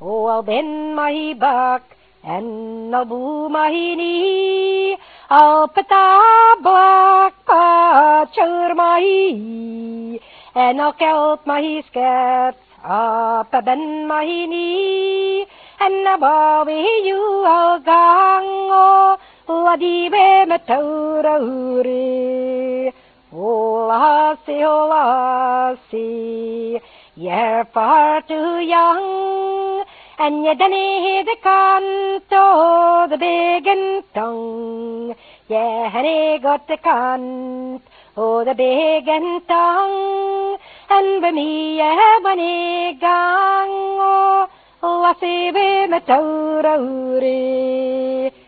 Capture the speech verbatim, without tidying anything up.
Oh, I'll bend my back and I'll bow my knee. I'll put a black patch over my eye, and I'll kilt my skirt up above my knee. And above you I'll gang, oh, laddie be me touraurie. Oh, lassie, oh, lassie, you're far too young, and you dinna hear the cant o' the begging tongue. You hain't got the cant o' the begging tongue, and by me you haven't gang, oh, lassie be me touraurie.